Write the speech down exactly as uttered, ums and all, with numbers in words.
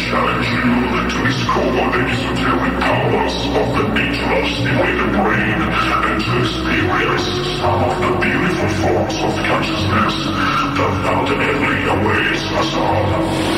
challenge you to discover the esoteric powers of the nature-stimulated brain and to experience some of the beautiful forms of consciousness that ultimately awaits us all.